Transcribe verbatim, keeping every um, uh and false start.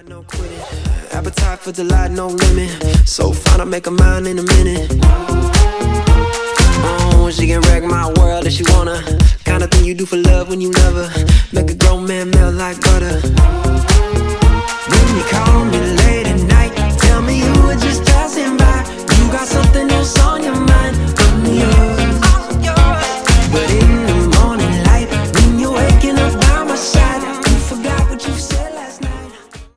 no quitting. Appetite for delight, no limit. So fine, I'll make a mind in a minute. Oh, she can wreck my world if she wanna. Kind of thing you do for love when you love her. Make a grown man melt like butter.